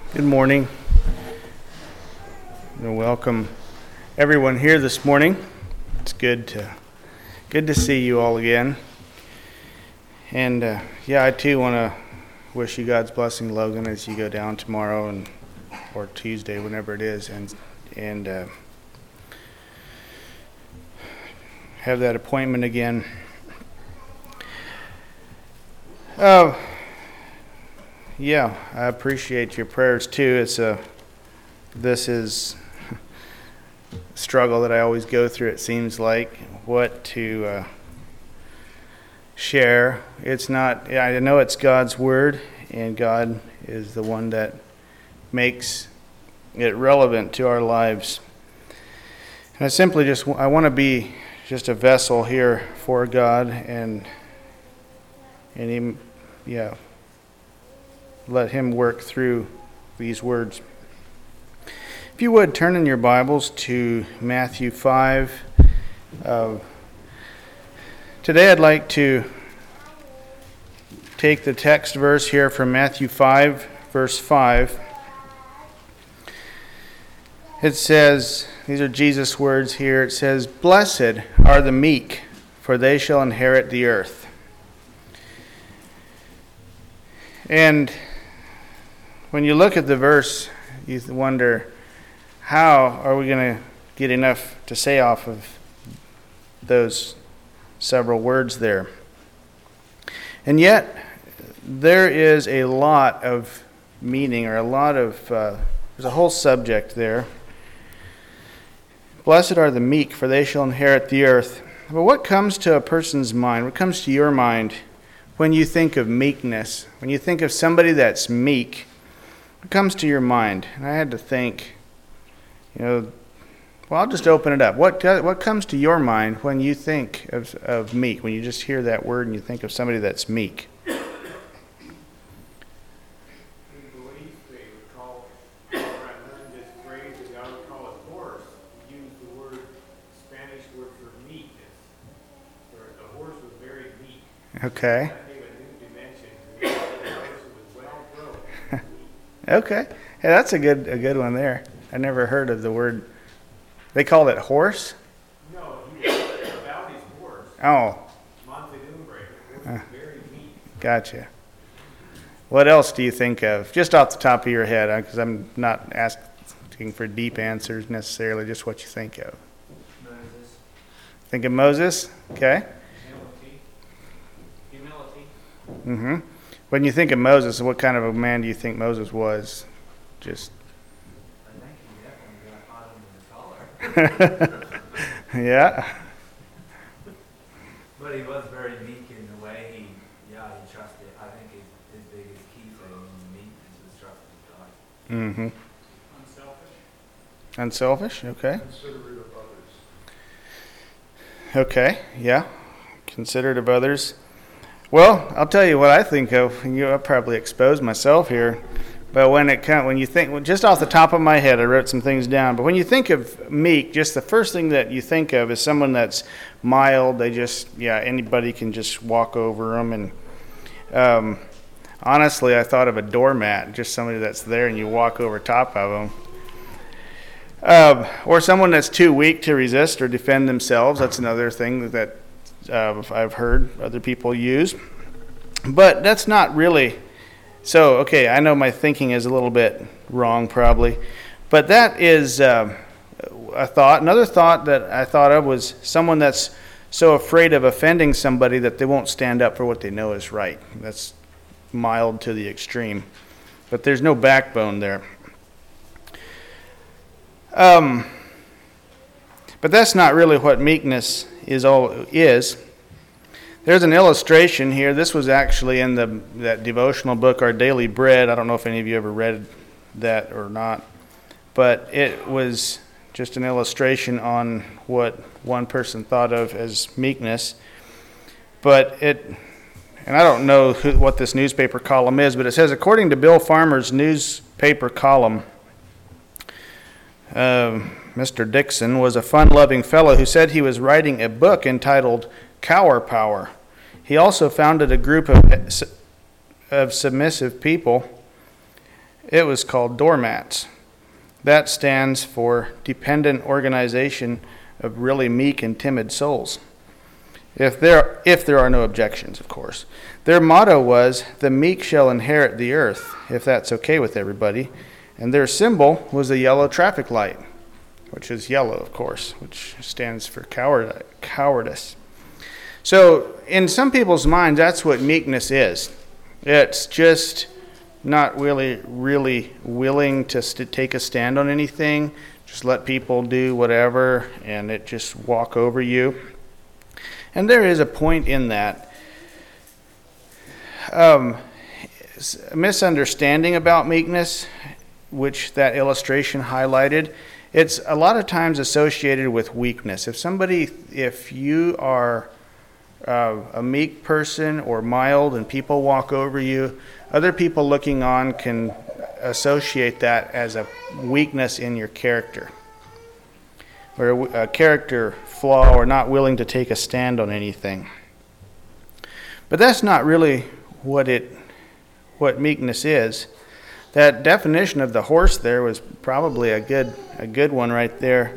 Good morning, and welcome everyone here this morning. It's good to see you all again. And I too want to wish you God's blessing, Logan, as you go down tomorrow or Tuesday, whenever it is, and have that appointment again. I appreciate your prayers too. This is a struggle that I always go through, it seems like, what to share. I know it's God's word, and God is the one that makes it relevant to our lives. And I want to be just a vessel here for God and let Him work through these words. If you would, turn in your Bibles to Matthew 5. Today I'd like to take the text verse here from Matthew 5, verse 5. It says, these are Jesus' words here, it says, "Blessed are the meek, for they shall inherit the earth." And when you look at the verse, you wonder, how are we going to get enough to say off of those several words there? And yet, there is a lot of meaning, or there's a whole subject there. Blessed are the meek, for they shall inherit the earth. But what comes to a person's mind, what comes to your mind when you think of meekness? When you think of somebody that's meek, what comes to your mind? And I had to think, I'll just open it up. What comes to your mind when you think of meek, when you just hear that word and you think of somebody that's meek? In belief, they would call, I learned this phrase that God would call it horse. He used the Spanish word for meekness. Where the horse was very meek. Okay. That gave a new dimension. The horse was well grown. Okay. Hey, that's a good one there. I never heard of the word. They called it horse? No, he was about his horse. Oh. Mansedumbre. The horse was very meek. Gotcha. What else do you think of? Just off the top of your head, because I'm not asking for deep answers necessarily, just what you think of. Moses. Think of Moses? Okay. Humility. Mm-hmm. When you think of Moses, what kind of a man do you think Moses was? Just. I think he definitely got hot under the collar. Yeah. But he was very meek in the way he trusted. I think his biggest key for him in meekness was trusting God. Mm-hmm. Unselfish. Unselfish? Okay. Considerate of others. Okay. Yeah. Considerate of others. Well, I'll tell you what I think of. I'll probably expose myself here. But when you think, just off the top of my head, I wrote some things down. But when you think of meek, just the first thing that you think of is someone that's mild. They anybody can just walk over them. And honestly, I thought of a doormat, just somebody that's there and you walk over top of them. Or someone that's too weak to resist or defend themselves. That's another thing that I've heard other people use. But that's not really. So, okay, I know my thinking is a little bit wrong probably, but that is a thought. Another thought that I thought of was someone that's so afraid of offending somebody that they won't stand up for what they know is right. That's mild to the extreme, but there's no backbone there. But that's not really what meekness is. There's an illustration here. This was actually in that devotional book, Our Daily Bread. I don't know if any of you ever read that or not, but it was just an illustration on what one person thought of as meekness. And I don't know what this newspaper column is, but it says, according to Bill Farmer's newspaper column, Mr. Dixon was a fun-loving fellow who said he was writing a book entitled Cower Power. He also founded a group of submissive people It was called doormats. That stands for Dependent Organization of Really Meek and Timid Souls. If there are no objections, of course. Their motto was, "The meek shall inherit the earth," if that's okay with everybody. And their symbol was a yellow traffic light, which is yellow, of course, which stands for cowardice. So in some people's minds, that's what meekness is. It's just not really willing to take a stand on anything, just let people do whatever, and it just walk over you. And there is a point in that. A misunderstanding about meekness, which that illustration highlighted, it's a lot of times associated with weakness. If you are a meek person or mild and people walk over you, other people looking on can associate that as a weakness in your character, or a character flaw, or not willing to take a stand on anything. But that's not really what meekness is. That definition of the horse there was probably a good one right there.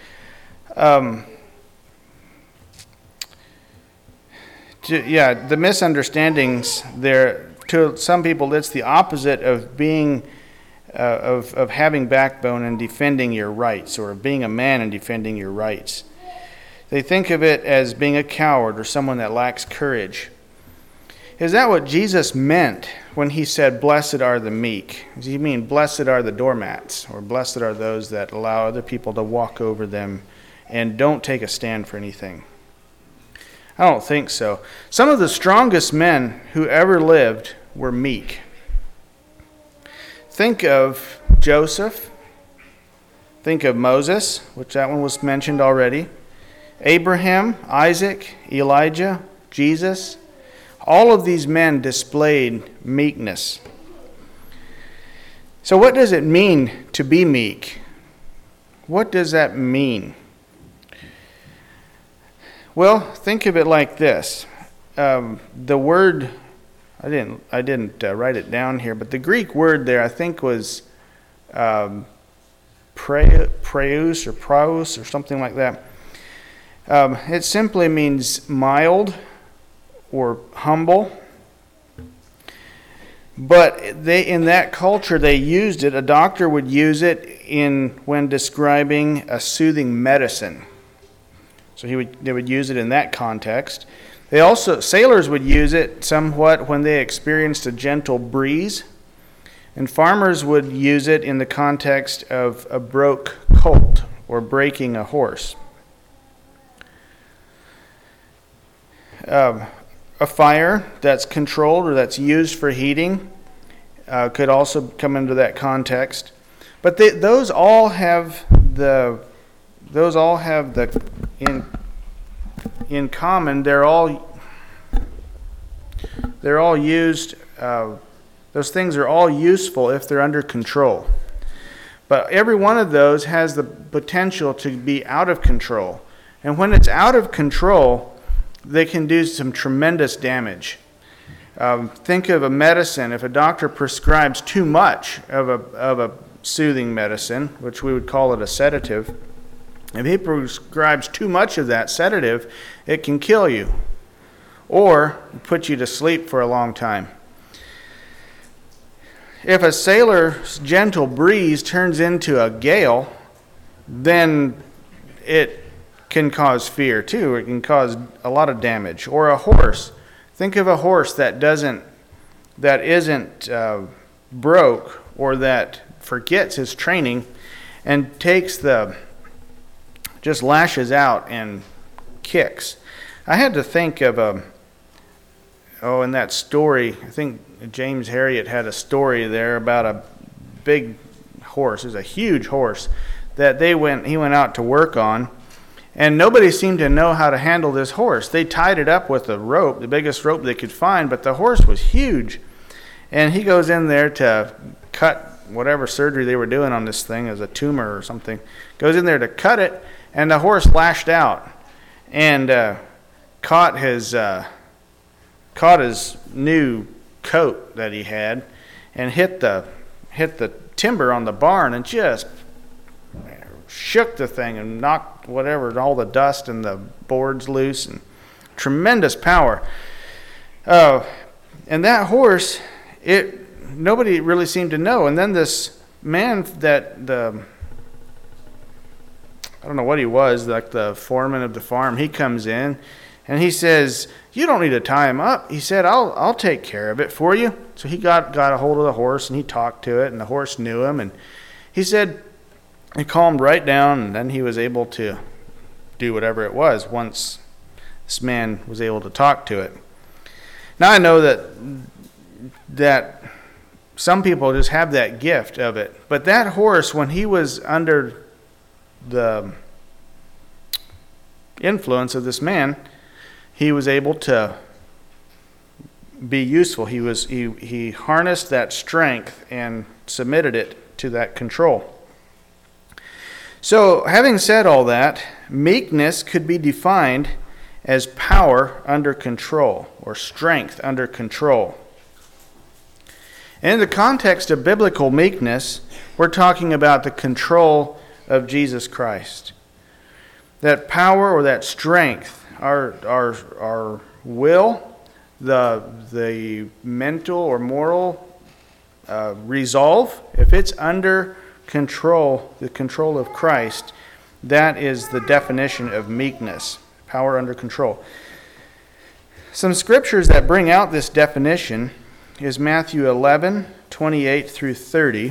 The misunderstandings there, to some people it's the opposite of being of having backbone and defending your rights, or being a man and defending your rights. They think of it as being a coward or someone that lacks courage. Is that what Jesus meant when he said, "Blessed are the meek"? Does he mean blessed are the doormats, or blessed are those that allow other people to walk over them and don't take a stand for anything? I don't think so. Some of the strongest men who ever lived were meek. Think of Joseph. Think of Moses, which that one was mentioned already. Abraham, Isaac, Elijah, Jesus. All of these men displayed meekness. So what does it mean to be meek? What does that mean? Well, think of it like this. The word, I didn't write it down here, but the Greek word there I think was praeus or praus or something like that. It simply means mild or humble. But in that culture they used it. A doctor would use it when describing a soothing medicine. So they would use it in that context. Sailors would use it somewhat when they experienced a gentle breeze. And farmers would use it in the context of a broke colt or breaking a horse. A fire that's controlled or that's used for heating could also come into that context. But those all have in common. They're all used. Those things are all useful if they're under control. But every one of those has the potential to be out of control. And when it's out of control, they can do some tremendous damage. Think of a medicine. If a doctor prescribes too much of a soothing medicine, which we would call it a sedative, if he prescribes too much of that sedative, it can kill you or put you to sleep for a long time. If a sailor's gentle breeze turns into a gale, then it can cause fear too. It can cause a lot of damage. Or a horse. Think of a horse that isn't broke, or that forgets his training and just lashes out and kicks. I had to think of in that story, I think James Herriot had a story there about a big horse. It was a huge horse that he went out to work on. And nobody seemed to know how to handle this horse. They tied it up with a rope, the biggest rope they could find, but the horse was huge. And he goes in there to cut whatever surgery they were doing on this thing, as a tumor or something. Goes in there to cut it, and the horse lashed out and caught his new coat that he had and hit the hit the timber on the barn and just shook the thing and knocked all the dust and the boards loose, and tremendous power. And that horse, nobody really seemed to know. And then this man I don't know what he was, like the foreman of the farm, he comes in and he says, "You don't need to tie him up." He said, I'll take care of it for you. So he got a hold of the horse and he talked to it, and the horse knew him. And he said, he calmed right down, and then he was able to do whatever it was once this man was able to talk to it. Now I know that some people just have that gift of it. But that horse, when he was under the influence of this man, he was able to be useful. He harnessed that strength and submitted it to that control. So, having said all that, meekness could be defined as power under control or strength under control. And in the context of biblical meekness, we're talking about the control of Jesus Christ. That power or that strength, our will, the mental or moral resolve, if it's under control, the control of Christ, that is the definition of meekness, power under control. Some scriptures that bring out this definition is Matthew 11:28 through 30,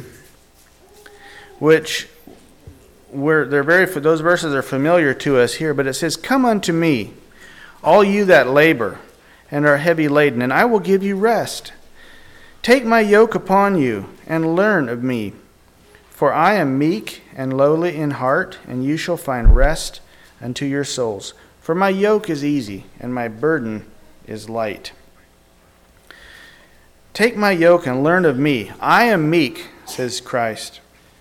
which those verses are familiar to us here, but it says, "Come unto me, all you that labor and are heavy laden, and I will give you rest. Take my yoke upon you and learn of me, for I am meek and lowly in heart, and you shall find rest unto your souls. For my yoke is easy and my burden is light." Take my yoke and learn of me. I am meek, says Christ.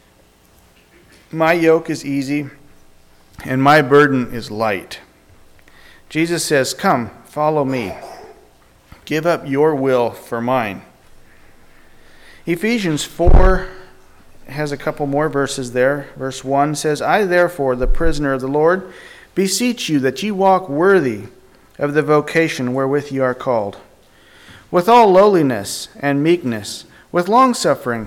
My yoke is easy and my burden is light. Jesus says, "Come, follow me. Give up your will for mine." Ephesians 4 has a couple more verses there. Verse 1 says, "I therefore, the prisoner of the Lord, beseech you that ye walk worthy of the vocation wherewith ye are called, with all lowliness and meekness, with longsuffering,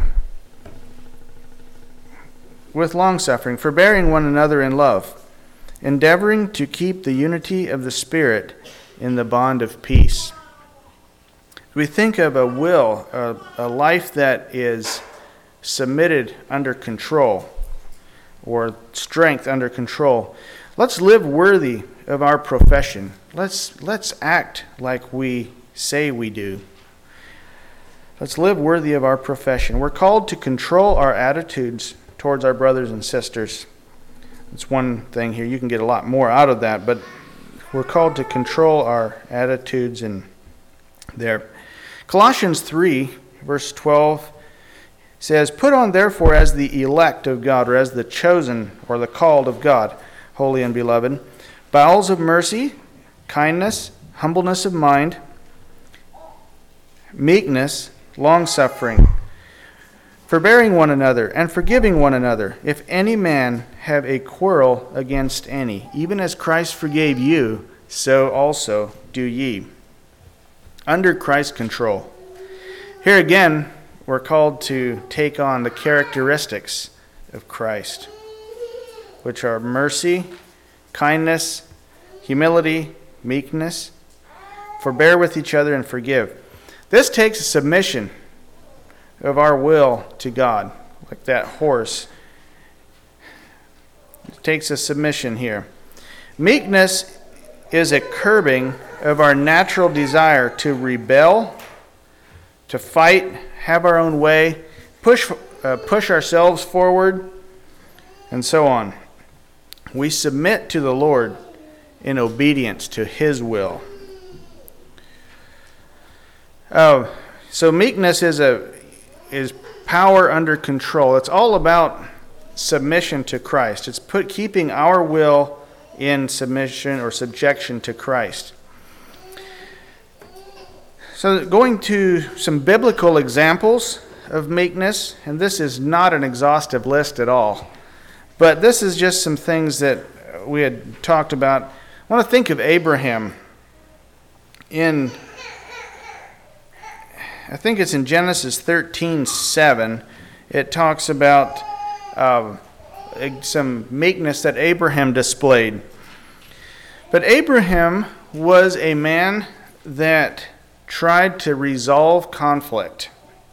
forbearing one another in love, endeavoring to keep the unity of the Spirit in the bond of peace." We think of a will, a life that is submitted under control, or strength under control. Let's live worthy of our profession. Let's act like we say we do. Let's live worthy of our profession. We're called to control our attitudes towards our brothers and sisters. It's one thing here. You can get a lot more out of that, but we're called to control our attitudes in there. Colossians 3, verse 12 says, "Put on therefore as the elect of God," or as the chosen or the called of God, holy and beloved, "bowels of mercy, kindness, humbleness of mind, meekness, long-suffering, forbearing one another, and forgiving one another. If any man have a quarrel against any, even as Christ forgave you, so also do ye." Under Christ's control. Here again, we're called to take on the characteristics of Christ, which are mercy, kindness, humility, meekness, forbear with each other, and forgive. This takes a submission of our will to God, like that horse. It takes a submission here. Meekness is a curbing of our natural desire to rebel, to fight, have our own way, push ourselves forward, and so on. We submit to the Lord in obedience to His will. So meekness is power under control. It's all about submission to Christ. It's keeping our will in submission or subjection to Christ. So going to some biblical examples of meekness, and this is not an exhaustive list at all, but this is just some things that we had talked about. I want to think of Abraham I think it's in Genesis 13:7. It talks about some meekness that Abraham displayed. But Abraham was a man that tried to resolve conflict.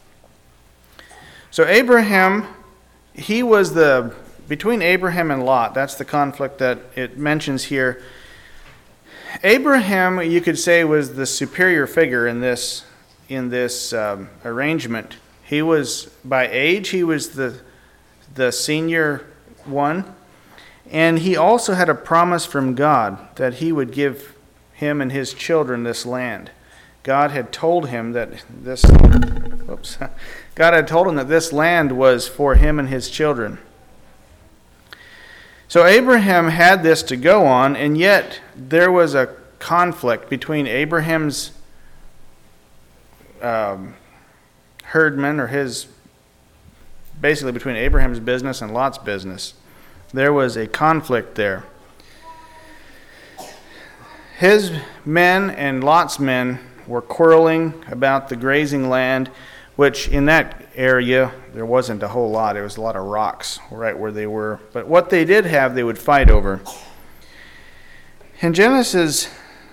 So Abraham, he was between Abraham and Lot, that's the conflict that it mentions here. Abraham, you could say, was the superior figure in this arrangement. He was, by age, he was the senior one, and he also had a promise from God that he would give him and his children this land. God had told him that this land was for him and his children. So Abraham had this to go on, and yet there was a conflict between Abraham's herdmen, basically between Abraham's business and Lot's business. There was a conflict there. His men and Lot's men were quarreling about the grazing land, which in that area there wasn't a whole lot. It was a lot of rocks right where they were. But what they did have, they would fight over. In Genesis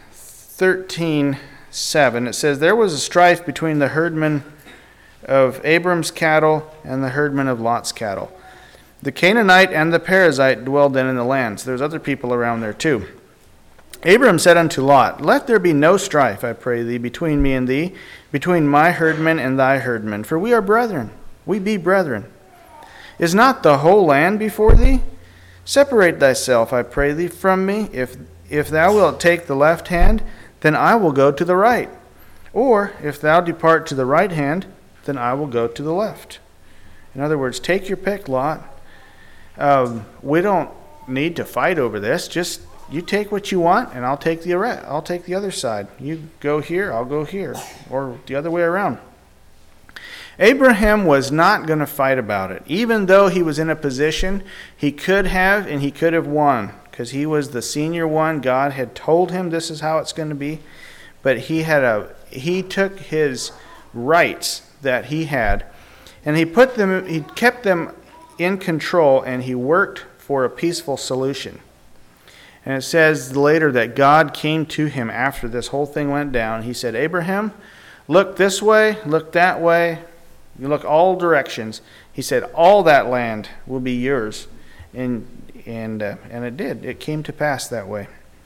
13:7, it says, "There was a strife between the herdmen of Abram's cattle and the herdmen of Lot's cattle. The Canaanite and the Perizzite dwelled then in the land." So there's other people around there too. "Abram said unto Lot, Let there be no strife, I pray thee, between me and thee, between my herdmen and thy herdmen, for we are brethren, we be brethren. Is not the whole land before thee? Separate thyself, I pray thee, from me. If thou wilt take the left hand, then I will go to the right. Or if thou depart to the right hand, then I will go to the left." In other words, take your pick, Lot. We don't need to fight over this. Just you take what you want, and I'll take the other side. You go here, I'll go here, or the other way around. Abraham was not going to fight about it. Even though he was in a position, he could have, and he could have won, because he was the senior one. God had told him this is how it's going to be. But he took his rights that he had, and he kept them in control, and he worked for a peaceful solution. And it says later that God came to him after this whole thing went down. He said, "Abraham, look this way, look that way, you look all directions." He said, "All that land will be yours." And it did. It came to pass that way.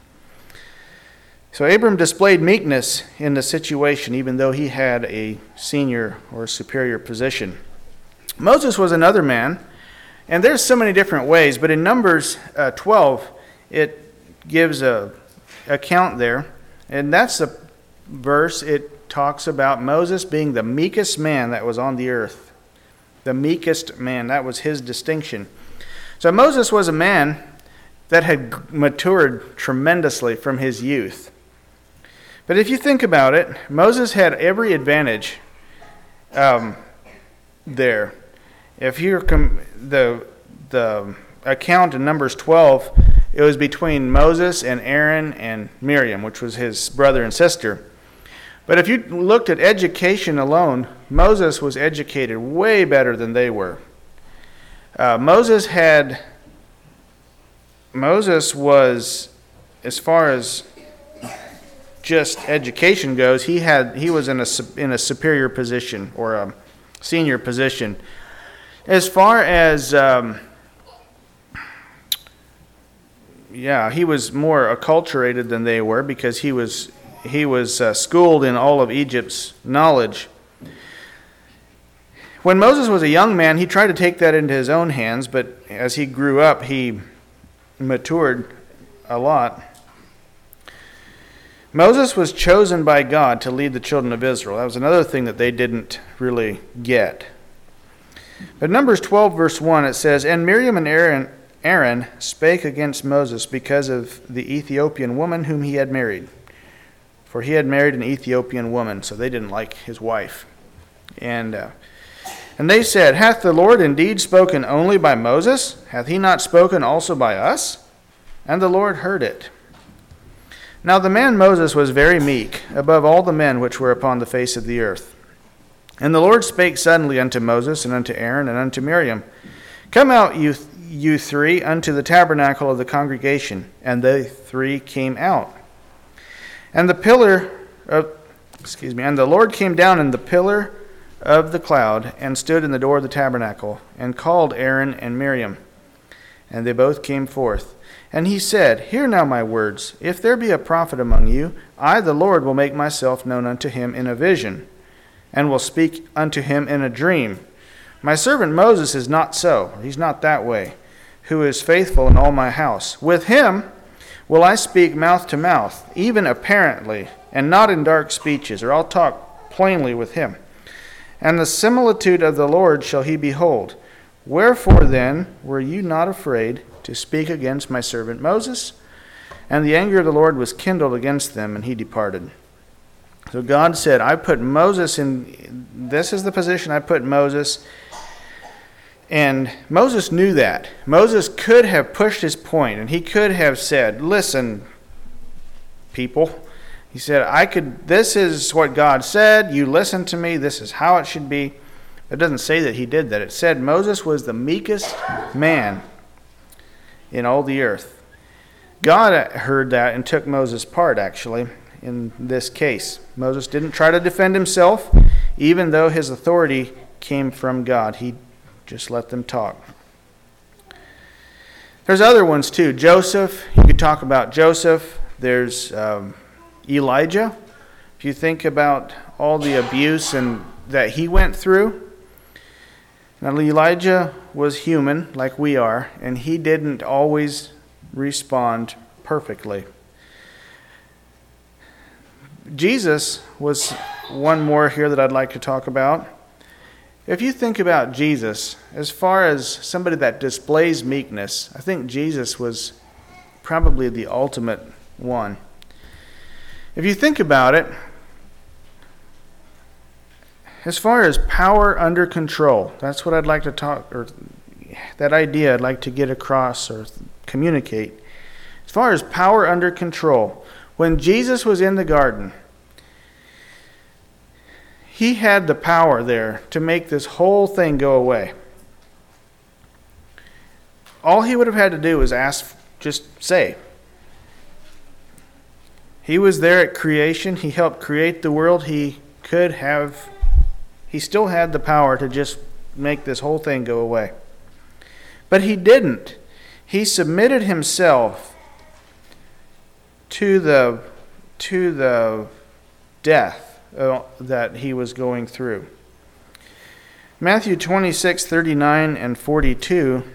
So Abram displayed meekness in the situation, even though he had a senior or superior position. Moses was another man, and there's so many different ways, but in Numbers 12, it gives a account there, and that's the verse. It talks about Moses being the meekest man that was on the earth. The meekest man, that was his distinction. So Moses was a man that had matured tremendously from his youth. But if you think about it, Moses had every advantage there. If you the account in Numbers 12, it was between Moses and Aaron and Miriam, which was his brother and sister. But if you looked at education alone, Moses was educated way better than they were. Moses was, as far as just education goes, he was in a superior position, or a senior position. As far as he was more acculturated than they were, because he was schooled in all of Egypt's knowledge. When Moses was a young man, he tried to take that into his own hands, but as he grew up, he matured a lot. Moses was chosen by God to lead the children of Israel. That was another thing that they didn't really get. But Numbers 12, verse 1, it says, "And Miriam and Aaron spake against Moses because of the Ethiopian woman whom he had married." For he had married an Ethiopian woman, so they didn't like his wife. And And they said, Hath the Lord indeed spoken only by Moses? Hath he not spoken also by us? And the Lord heard it. Now the man Moses was very meek, above all the men which were upon the face of the earth. And the Lord spake suddenly unto Moses, and unto Aaron, and unto Miriam, Come out, you three, unto the tabernacle of the congregation. And they three came out. And the Lord came down in the pillar of the cloud, and stood in the door of the tabernacle, and called Aaron and Miriam. And they both came forth. And he said, Hear now my words. If there be a prophet among you, I, the Lord, will make myself known unto him in a vision, and will speak unto him in a dream. My servant Moses is not so, he's not that way, who is faithful in all my house. With him will I speak mouth to mouth, even apparently, and not in dark speeches, or I'll talk plainly with him. And the similitude of the Lord shall he behold. Wherefore then were you not afraid to speak against my servant Moses? And the anger of the Lord was kindled against them, and he departed. So God said, I put Moses in, this is the position I put Moses. And Moses knew that. Moses could have pushed his point, and he could have said, Listen, people. He said, this is what God said. You listen to me. This is how it should be. It doesn't say that he did that. It said Moses was the meekest man in all the earth. God heard that and took Moses' part, actually, in this case. Moses didn't try to defend himself, even though his authority came from God. He just let them talk. There's other ones too. Joseph, you could talk about Joseph. There's Elijah. If you think about all the abuse that he went through. Now Elijah was human like we are, and he didn't always respond perfectly. Jesus was one more here that I'd like to talk about. If you think about Jesus, as far as somebody that displays meekness, I think Jesus was probably the ultimate one. If you think about it, as far as power under control, that's what I'd like to talk, or that idea I'd like to get across or communicate. As far as power under control, when Jesus was in the garden, he had the power there to make this whole thing go away. All he would have had to do was just say. He was there at creation. He helped create the world. He still had the power to just make this whole thing go away. But he didn't. He submitted himself to the death that he was going through. Matthew 26:39 and 42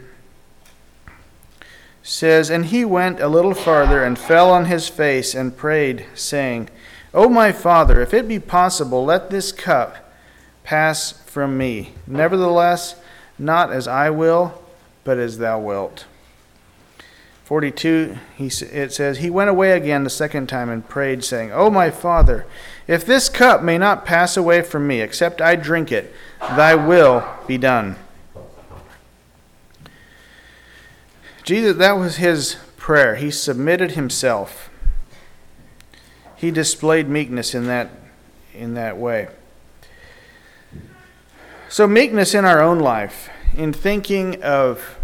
says, And he went a little farther and fell on his face and prayed, saying, O my Father, if it be possible, let this cup pass from me. Nevertheless, not as I will, but as thou wilt. 42, it says, He went away again the second time and prayed, saying, O my Father, if this cup may not pass away from me, except I drink it, thy will be done. Jesus, that was his prayer. He submitted himself. He displayed meekness in that way. So meekness in our own life, in thinking of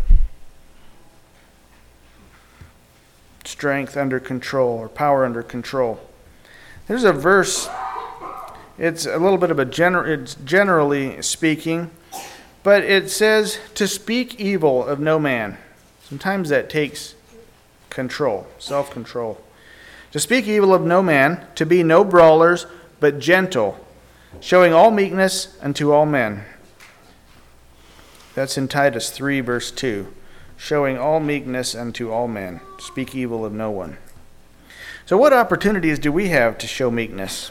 strength under control or power under control. There's a verse, it's a little bit of it's generally speaking, but it says to speak evil of no man. Sometimes that takes control, self-control. To speak evil of no man, to be no brawlers, but gentle, showing all meekness unto all men. That's in Titus 3, verse 2. Showing all meekness unto all men. Speak evil of no one. So what opportunities do we have to show meekness?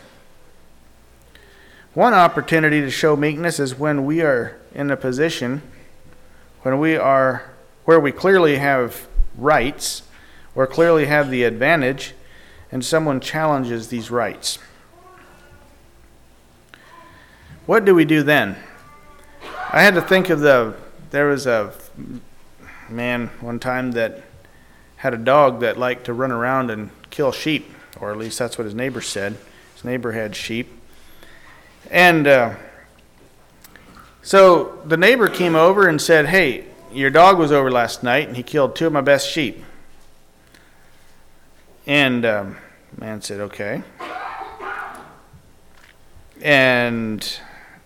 One opportunity to show meekness is when we are in a position, where we clearly have rights, or clearly have the advantage, and someone challenges these rights. What do we do then? I had to think of there was a man one time that had a dog that liked to run around and kill sheep, or at least that's what his neighbor said. His neighbor had sheep. And so the neighbor came over and said, "Hey, your dog was over last night and he killed 2 of my best sheep." And man said, "Okay." And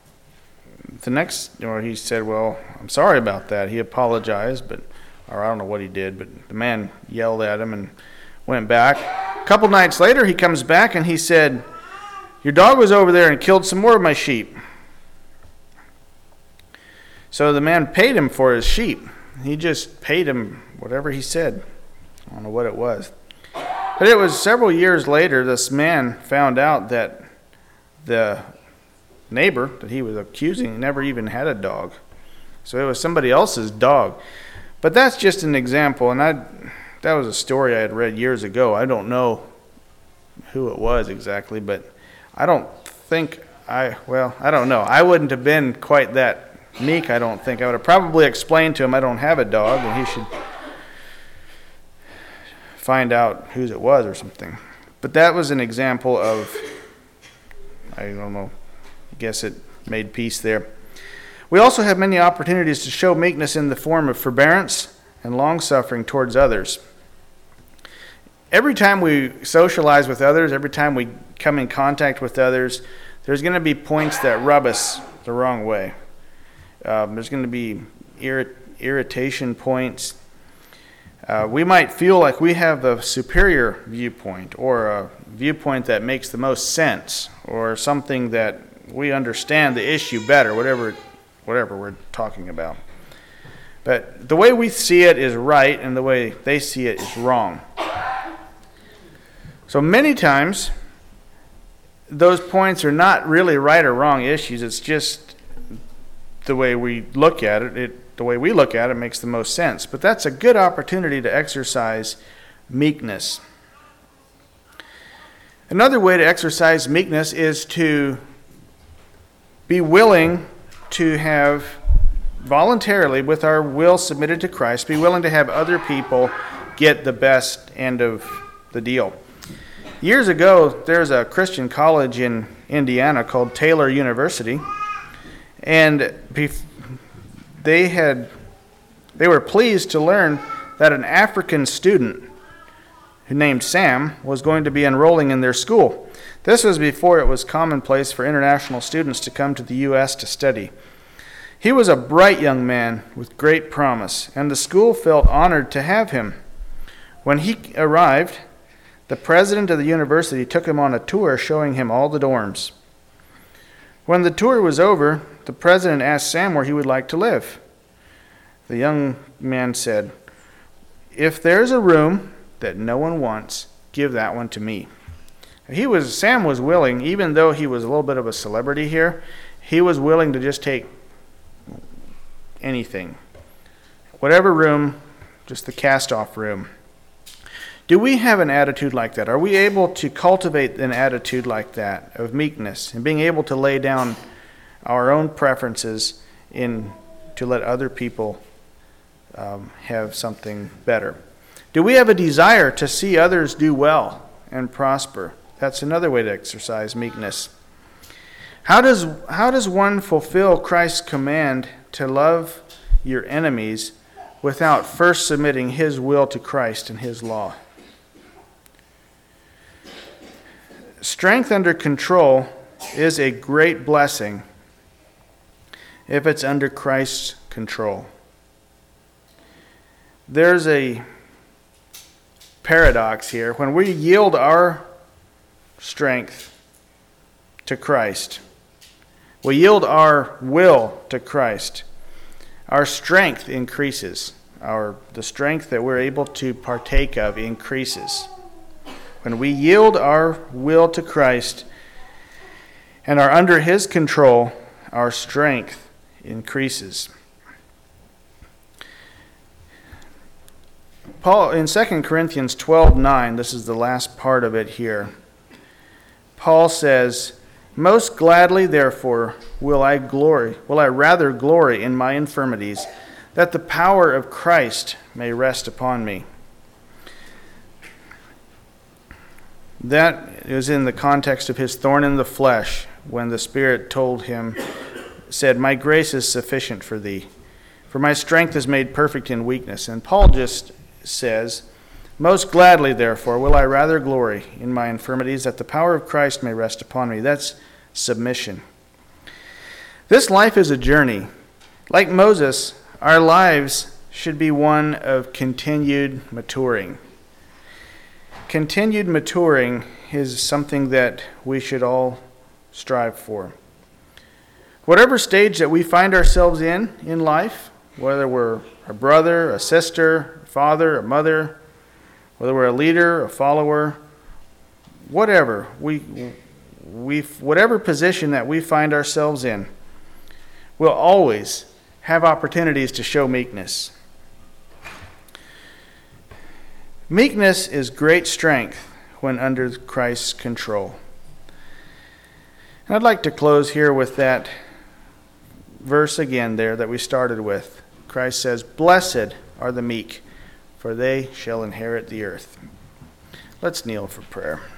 he said, "Well, I'm sorry about that." He apologized, or I don't know what he did, but the man yelled at him and went back. A couple nights later, he comes back and he said, "Your dog was over there and killed some more of my sheep." So the man paid him for his sheep. He just paid him whatever he said. I don't know what it was. But it was several years later, this man found out that the neighbor that he was accusing never even had a dog. So it was somebody else's dog. But that's just an example, and that was a story I had read years ago. I don't know who it was exactly, but I don't know. I wouldn't have been quite that meek, I don't think. I would have probably explained to him I don't have a dog and he should find out whose it was or something. But that was an example of, I don't know, I guess it made peace there. We also have many opportunities to show meekness in the form of forbearance and long-suffering towards others. Every time we socialize with others, every time we come in contact with others, there's going to be points that rub us the wrong way. There's going to be irritation points. We might feel like we have a superior viewpoint, or a viewpoint that makes the most sense, or something that we understand the issue better, whatever we're talking about. But the way we see it is right, and the way they see it is wrong. So many times, those points are not really right or wrong issues. It's just the way we look at it. The way we look at it makes the most sense. But that's a good opportunity to exercise meekness. Another way to exercise meekness is to be willing to have voluntarily, with our will submitted to Christ, be willing to have other people get the best end of the deal. Years ago, there's a Christian college in Indiana called Taylor University, and they were pleased to learn that an African student named Sam was going to be enrolling in their school. This was before it was commonplace for international students to come to the U.S. to study. He was a bright young man with great promise, and the school felt honored to have him. When he arrived, the president of the university took him on a tour showing him all the dorms. When the tour was over, the president asked Sam where he would like to live. The young man said, "If there's a room that no one wants, give that one to me." Sam was willing, even though he was a little bit of a celebrity here, he was willing to just take anything. Whatever room, just the cast-off room. Do we have an attitude like that? Are we able to cultivate an attitude like that of meekness and being able to lay down our own preferences to let other people have something better? Do we have a desire to see others do well and prosper? That's another way to exercise meekness. How does one fulfill Christ's command to love your enemies without first submitting his will to Christ and his law? Strength under control is a great blessing if it's under Christ's control. There's a paradox here. When we yield our strength to Christ, we yield our will to Christ, our strength increases. The strength that we're able to partake of increases. When we yield our will to Christ and are under his control, our strength increases. Paul, in 2 Corinthians 12:9, this is the last part of it here, Paul says, Most gladly, therefore, will I rather glory in my infirmities, that the power of Christ may rest upon me. That is in the context of his thorn in the flesh, when the Spirit said, my grace is sufficient for thee, for my strength is made perfect in weakness. And Paul just says, most gladly, therefore, will I rather glory in my infirmities, that the power of Christ may rest upon me. That's submission. This life is a journey. Like Moses, our lives should be one of continued maturing. Continued maturing is something that we should all strive for. Whatever stage that we find ourselves in life, whether we're a brother, a sister, a father, a mother, whether we're a leader, a follower, whatever, whatever position that we find ourselves in, we'll always have opportunities to show meekness. Meekness is great strength when under Christ's control. And I'd like to close here with that verse again there that we started with. Christ says, blessed are the meek, for they shall inherit the earth. Let's kneel for prayer.